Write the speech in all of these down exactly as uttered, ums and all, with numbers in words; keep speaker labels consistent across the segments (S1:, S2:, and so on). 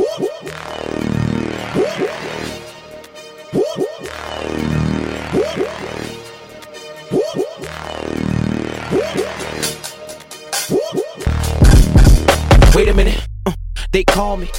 S1: Wait a minute, uh, they call me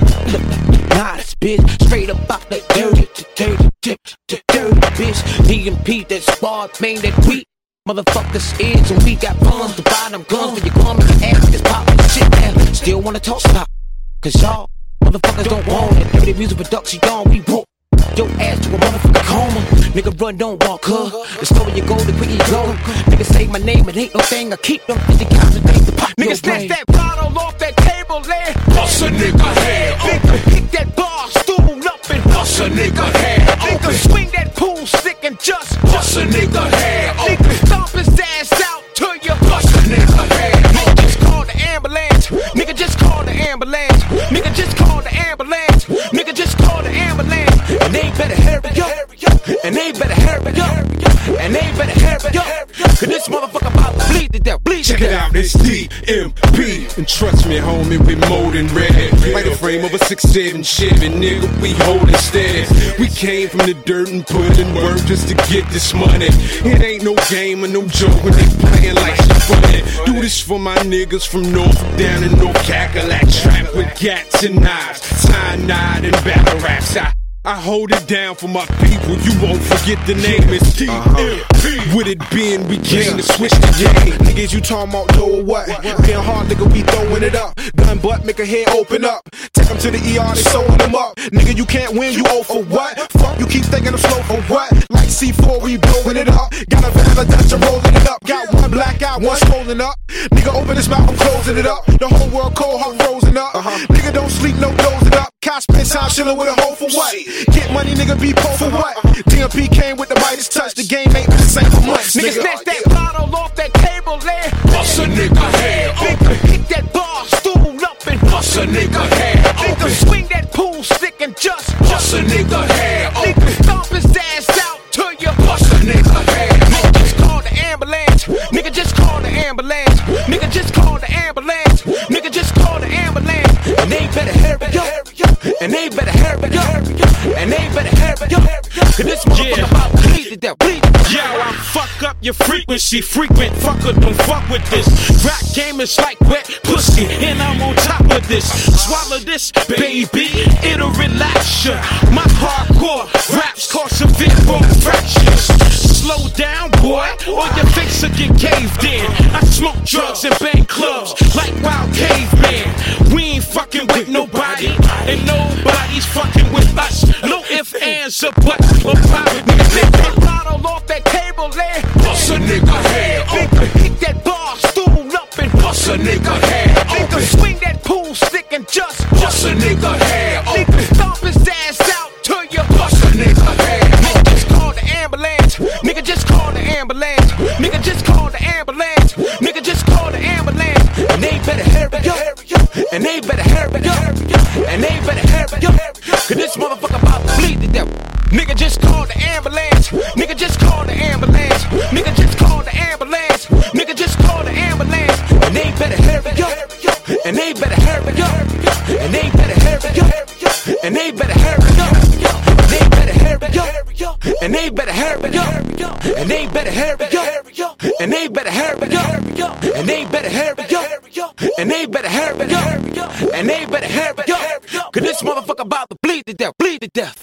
S1: Nas, bitch, straight up out that dirty, dirty, dirty, dirty, bitch. D M P, that squad, man, that we motherfuckers is, and we got guns to buy them guns when you come in the ass, just pop shit down. Still wanna talk stop, cause y'all motherfuckers don't want it. Dirty music production, y'all, we whoop your ass to a motherfucking coma. Nigga run, don't walk, huh? The slower you go, the quicker you go. Nigga say my name, it ain't no thing. I keep them fifty counts of things to pop. Nigga snatch that bottle off that table there.
S2: Bust a nigga head
S1: open. Nigga pick that bar stool up and
S2: bust a nigga head open.
S1: Nigga swing that pool stick and just
S2: bust a nigga head open.
S1: Nigga stomp his ass out to you.
S2: Bust a nigga head open.
S1: Nigga just call the ambulance. Nigga just call the ambulance. Nigga just call the ambulance. Nigga just call the ambulance. And they better hurry up. And they better hurry up. And they better hurry up. Cause this motherfucker about to bleed to death. Bleed to
S3: death.
S1: Check
S3: it out, it's D M P. And trust me, homie, we more than ready. Like the frame of a six seven Chevy, nigga, we holding steady. We came from the dirt and put in work just to get this money. It ain't no game or no joke when they playing like shit funny. Do this for my niggas from North down in North Cackalack. Trap with gats and knives, cyanide and battle raps. I I hold it down for my people, you won't forget the name, it's D M P. Uh-huh. With it being, we came to switch the game.
S4: Niggas, you talking about know what? Being hard, nigga, we throwing it up. Gun butt, make a head open up. Take them to the E R, they sewing them up. Nigga, you can't win, you owe for what? Fuck, you keep thinking I'm slow for what? Like C four, we blowing it up. Got a van, a Dutch, rolling it up. Got one black eye, one swollen up. Nigga, open his mouth, I'm closing it up. The whole world cold, heart frozen up. Uh-huh. Nigga, don't sleep, no dozing up. Cops spend time chillin' with a hoe for what? Get money, nigga, be poor for what? D M P came with the Midas touch. The game ain't been the same for months.
S1: Nigga, snatch that bottle off that table there.
S2: Bust a nigga head open.
S1: Nigga pick that bar stool up and
S2: bust a nigga head open.
S1: Nigga swing that pool stick and just
S2: bust a nigga head open.
S1: Nigga stomp his ass out to you.
S2: Bust a nigga head open.
S1: Nigga just call the ambulance. Nigga just call the ambulance. Nigga just call the ambulance. Nigga just call the ambulance. And they better hurry up. And they better hurry up. And they better hurry up. Cause this motherfucker yeah. about to bleed to death. Bleed.
S5: Yo, I fuck up your frequency. Frequent fucker, don't fuck with this. Rap game is like wet pussy, and I'm on top of this. Swallow this, baby, it'll relax ya. My hardcore raps cause severe bone fractures. Slow down, boy, or your face will get caved in. I smoke drugs and bang clubs like wild caveman. We ain't fucking with nobody, and nobody's fucking with us. No ifs, ands, or buts, or pop.
S1: Nigga, pick that bottle off that table there.
S2: Bust a nigga head open.
S1: Nigga, pick that bar stool up and
S2: bust a nigga head open.
S1: Nigga, swing that pool stick and just
S2: bust a nigga head open.
S1: Nigga, stomp his ass out to you.
S2: Bust a nigga head open.
S1: Nigga, just call the ambulance. Nigga, just call the ambulance. Nigga, just call the ambulance. Nigga, just call the ambulance. And they better hurry up. And they better hurry up. And they better hurry up. Cause this motherfucker about to bleed to death. Nigga, just call the ambulance. Nigga, just call the ambulance. Nigga, just call the ambulance. Nigga, just call the ambulance. And they better hurry up. And they better hurry up. And they better hurry up. And they better hurry up. They better hurry up. And they better hurry up. And they better hurry up. And they better hurry up. And they better hurry up. And they better hurry up. And they better hurry up. Cause this motherfucker about to bleed to death. Bleed to death.